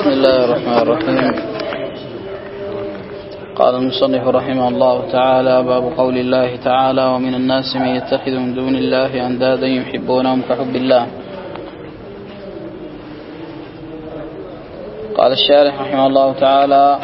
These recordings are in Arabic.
بسم الله الرحمن الرحيم. قال المصنف رحمه الله تعالى: باب قول الله تعالى: ومن الناس من يتخذ من دون الله أندادا يحبونهم كحب الله. قال الشارح رحمه الله تعالى: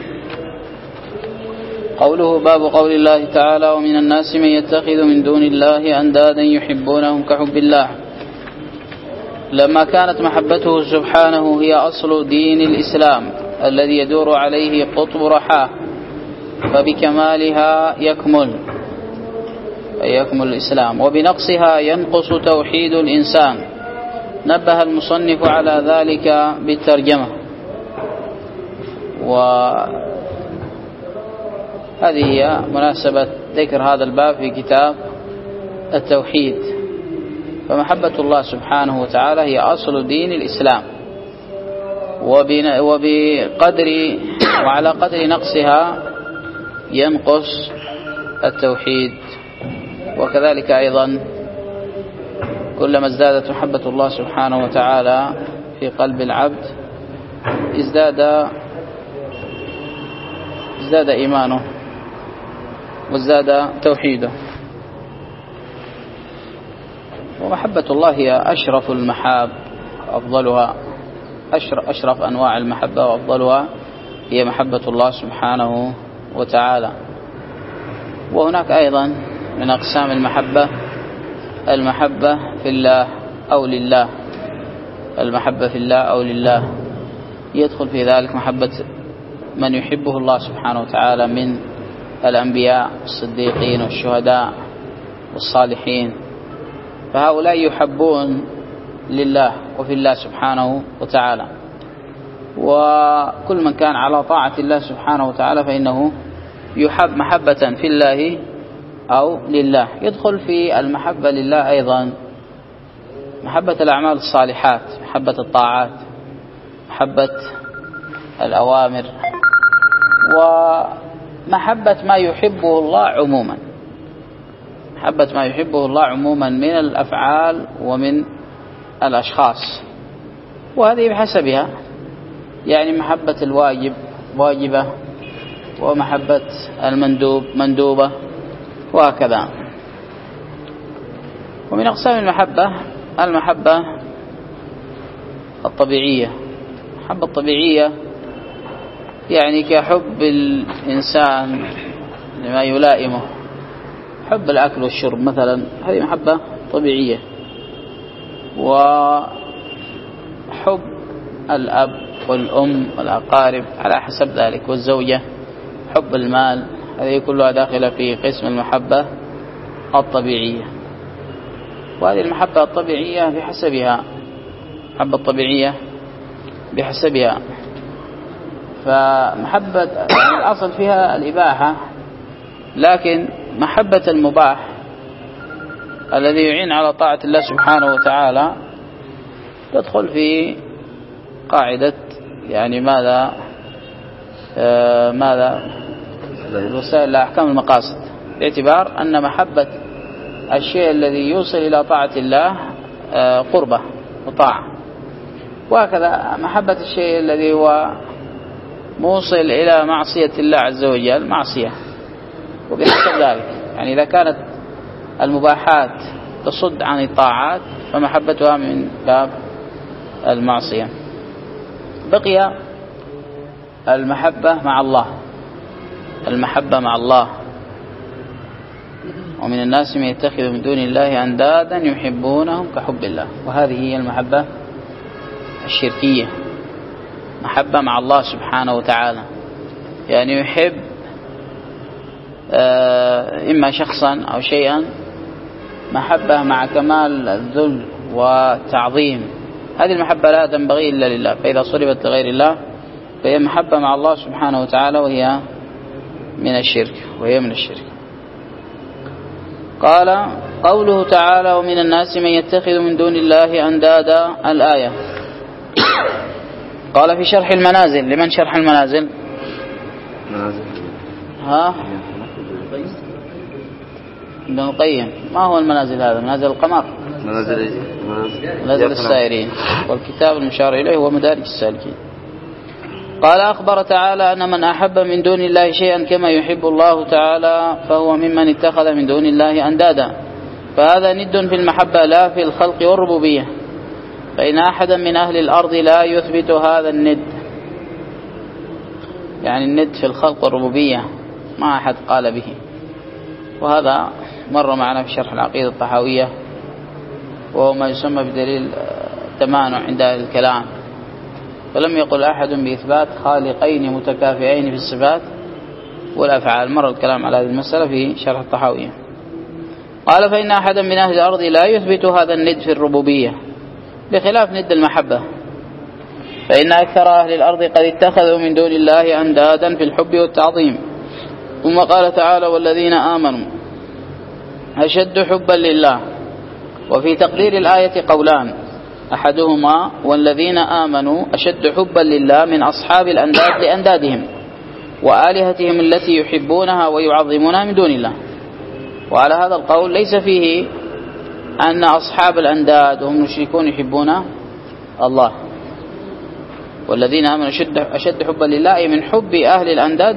قوله باب قول الله تعالى: ومن الناس من يتخذ من دون الله أندادا يحبونهم كحب الله، لما كانت محبته سبحانه هي أصل دين الإسلام الذي يدور عليه قطب رحاه، فبكمالها يكمل الإسلام، وبنقصها ينقص توحيد الإنسان. نبه المصنف على ذلك بالترجمة، وهذه هي مناسبة ذكر هذا الباب في كتاب التوحيد. فمحبة الله سبحانه وتعالى هي أصل دين الإسلام، وعلى قدر نقصها ينقص التوحيد. وكذلك أيضا كلما ازدادت محبة الله سبحانه وتعالى في قلب العبد ازداد إيمانه وازداد توحيده. ومحبة الله هي أشرف المحاب وأفضلها، أشرف أنواع المحبة وأفضلها هي محبة الله سبحانه وتعالى. وهناك أيضا من أقسام المحبة في الله أو لله. المحبة في الله أو لله يدخل في ذلك محبة من يحبه الله سبحانه وتعالى من الأنبياء والصديقين والشهداء والصالحين، فهؤلاء يحبون لله وفي الله سبحانه وتعالى. وكل من كان على طاعة الله سبحانه وتعالى فإنه يحب محبة في الله أو لله. يدخل في المحبة لله أيضا محبة الأعمال الصالحات، محبة الطاعات، محبة الأوامر، ومحبة ما يحبه الله عموما، محبة ما يحبه الله عموما من الأفعال ومن الأشخاص. وهذه بحسبها، يعني محبة الواجب واجبة، ومحبة المندوب مندوبة، وهكذا. ومن أقسام المحبة الطبيعية. المحبة الطبيعية يعني كحب الإنسان لما يلائمه، حب الأكل والشرب مثلا، هذه محبة طبيعية. وحب الأب والأم والأقارب على حسب ذلك، والزوجة، حب المال، هذه كلها داخلة في قسم المحبة الطبيعية. وهذه المحبة الطبيعية بحسبها، المحبة الطبيعية بحسبها. فمحبة الأصل فيها الإباحة، لكن محبة المباح الذي يعين على طاعة الله سبحانه وتعالى تدخل في قاعدة يعني ماذا الوسائل لأحكام المقاصد، باعتبار أن محبة الشيء الذي يوصل إلى طاعة الله قربة وطاعة، وهكذا محبة الشيء الذي هو موصل إلى معصية الله عز وجل معصية. وبحسب ذلك يعني إذا كانت المباحات تصد عن الطاعات فمحبتها من باب المعصية. بقي المحبة مع الله. المحبة مع الله: ومن الناس من يتخذ من دون الله أندادا يحبونهم كحب الله. وهذه هي المحبة الشركية، محبة مع الله سبحانه وتعالى، يعني يحب إما شخصا أو شيئا محبة مع كمال الذل والتعظيم. هذه المحبة لا تنبغي إلا لله، فإذا صرفت لغير الله فهي محبة مع الله سبحانه وتعالى، وهي من الشرك. قال: قوله تعالى: ومن الناس من يتخذ من دون الله أندادا. الآية. قال: في شرح المنازل. لمن شرح المنازل؟ ابن القيم. ما هو المنازل هذا؟ منازل القمر، منازل السائرين. والكتاب المشار إليه هو مدارج السالكين. قال أخبر تعالى أن من أحب من دون الله شيئا كما يحب الله تعالى فهو ممن اتخذ من دون الله أندادا، فهذا ند في المحبة لا في الخلق والربوبية، فإن أحدا من أهل الأرض لا يثبت هذا الند، يعني الند في الخلق والربوبية ما أحد قال به، وهذا مر معنا في شرح العقيدة الطحاوية، وهو ما يسمى بدليل التمانع عند أهل الكلام، فلم يقل أحد بإثبات خالقين متكافئين في الصفات والأفعال. مر الكلام على هذه المسألة في شرح الطحاوية. قال فإن أحدا من أهل الأرض لا يثبت هذا الند في الربوبية بخلاف ند المحبة، فإن أكثر أهل الأرض قد اتخذوا من دون الله أندادا في الحب والتعظيم. ثم قال تعالى والذين آمنوا أشد حبا لله. وفي تقدير الآية قولان، أحدهما والذين آمنوا أشد حبا لله من أصحاب الأنداد لأندادهم وآلهتهم التي يحبونها ويعظمونها من دون الله. وعلى هذا القول ليس فيه أن أصحاب الأنداد وهم مشركون يحبون الله، والذين آمنوا أشد حبا لله أي من حب أهل الأنداد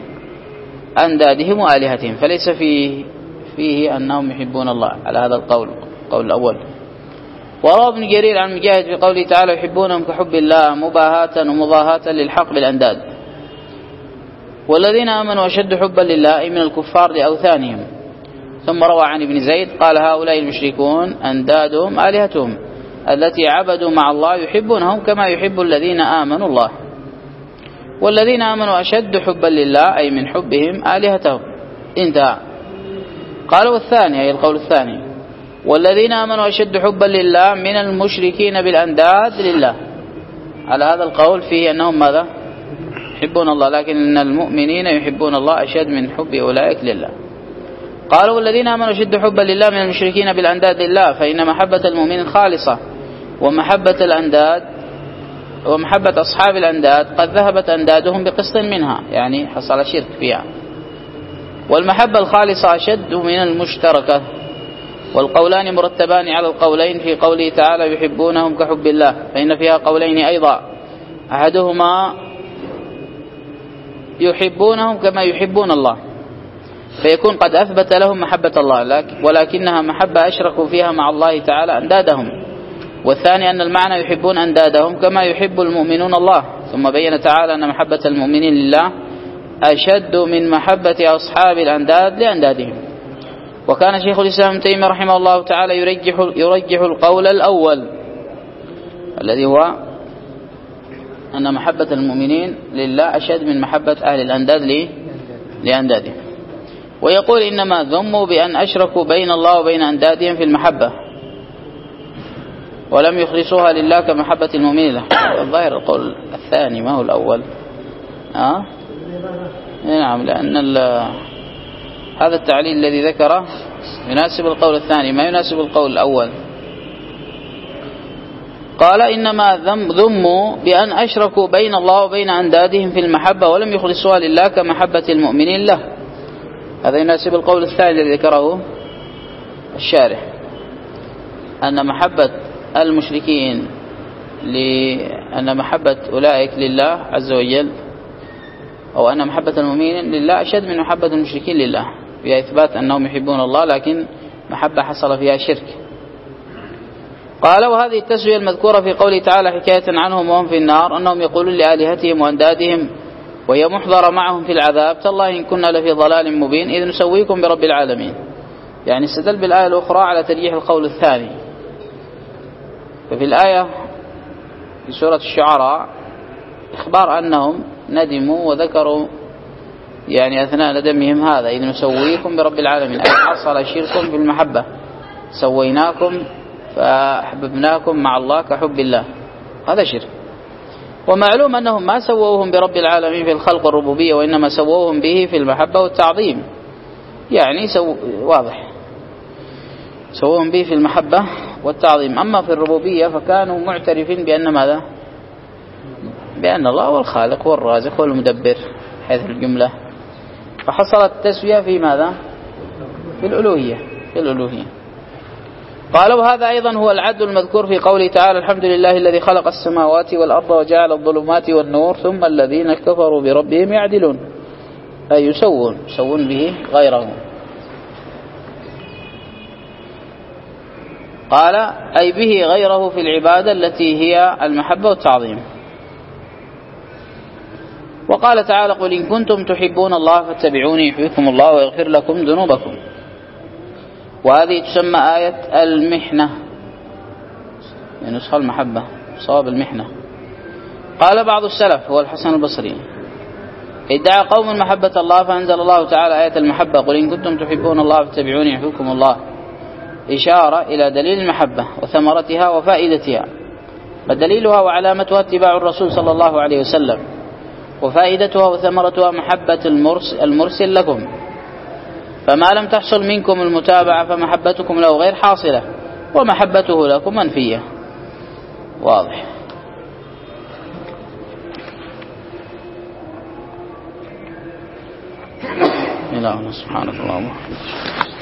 لأندادهم وآلهتهم، فليس فيه أنهم يحبون الله على هذا القول الأول. وروى ابن جرير عن مجاهد في قوله تعالى يحبونهم كحب الله مباهاة ومضاهاة للحق بالأنداد. والذين آمنوا أشد حبا لله أي من الكفار لأوثانهم. ثم روى عن ابن زيد قال هؤلاء المشركون أندادهم آلهتهم التي عبدوا مع الله يحبونهم كما يحب الذين آمنوا الله. والذين آمنوا أشد حبا لله أي من حبهم آلهتهم. انتهى. قال والثاني أي القول الثاني والذين آمنوا أشد حبا لله من المشركين بالأنداد لله. على هذا القول فيه أنهم ماذا؟ يحبون الله، لكن إن المؤمنين يحبون الله أشد من حب أولئك لله. قال والذين آمنوا أشد حبا لله من المشركين بالأنداد لله، فإن محبة المؤمنين خالصة، ومحبة الأنداد ومحبة أصحاب الأنداد قد ذهبت أندادهم بقسط منها، يعني حصل شرك فيها. والمحبة الخالصة أشد من المشتركة. والقولان مرتبان على القولين في قوله تعالى يحبونهم كحب الله، فإن فيها قولين أيضا، أحدهما يحبونهم كما يحبون الله، فيكون قد أثبت لهم محبة الله، ولكنها محبة أشركوا فيها مع الله تعالى أندادهم. والثاني أن المعنى يحبون أندادهم كما يحب المؤمنون الله. ثم بين تعالى أن محبة المؤمنين لله أشد من محبة أصحاب الأنداد لأندادهم. وكان شيخ الإسلام ابن تيمية رحمه الله تعالى يرجح القول الأول الذي هو أن محبة المؤمنين لله أشد من محبة أهل الأنداد لأندادهم، ويقول إنما ذموا بأن أشركوا بين الله وبين أندادهم في المحبة ولم يخلصوها لله كمحبة المؤمنين له. الظاهر القول الثاني ما هو الأول. نعم، لأن هذا التعليل الذي ذكره يناسب القول الثاني ما يناسب القول الأول. قال إنما ذموا بأن أشركوا بين الله وبين أندادهم في المحبة ولم يخلصوها لله كمحبة المؤمنين له. هذا يناسب القول الثاني الذي ذكره الشارح، أن محبة المشركين أن محبة أولئك لله عز وجل، أو أن محبة المؤمنين لله أشد من محبة المشركين لله، فيها إثبات أنهم يحبون الله لكن محبة حصل فيها شرك. قال وهذه التسوية المذكورة في قوله تعالى حكاية عنهم وهم في النار أنهم يقولون لآلهتهم وأندادهم وهي محضرة معهم في العذاب تالله إن كنا لفي ضلال مبين إذ نسويكم برب العالمين. يعني استدل بالآية الأخرى على ترجيح القول الثاني. ففي الآية في سورة الشعراء إخبار أنهم ندموا وذكروا يعني أثناء ندمهم هذا إذ نسويكم برب العالمين، أي حصل شرك في المحبة، سويناكم فأحببناكم مع الله كحب الله، هذا شرك. ومعلوم أنهم ما سووهم برب العالمين في الخلق والربوبية، وإنما سووهم به في المحبة والتعظيم، يعني واضح سووهم به في المحبة والتعظيم. أما في الربوبية فكانوا معترفين بأن ماذا؟ بأن الله هو الخالق والرازق والمدبر حيث الجملة، فحصلت التسوية في ماذا؟ في الألوهية. قال وهذا أيضا هو العدل المذكور في قوله تعالى الحمد لله الذي خلق السماوات والأرض وجعل الظلمات والنور ثم الذين كفروا بربهم يعدلون، أي يسوون به غيره. قال أي به غيره في العبادة التي هي المحبة والتعظيم. وقال تعالى قل إن كنتم تحبون الله فاتبعوني يحببكم الله ويغفر لكم ذنوبكم. وهذه تسمى آية المحنة، يعني نسخة المحبة صواب المحنة. قال بعض السلف هو الحسن البصري ادعى قوم محبة الله فأنزل الله تعالى آية المحبة قل إن كنتم تحبون الله فاتبعوني يحببكم الله، إشارة إلى دليل المحبة وثمرتها وفائدتها، فدليلها وعلامتها اتباع الرسول صلى الله عليه وسلم، وفائدتها وثمرتها محبة المرسل لكم، فما لم تحصل منكم المتابعة فمحبتكم له غير حاصلة ومحبته لكم منفية. واضح. إلهنا سبحانك اللهم وبحمدك.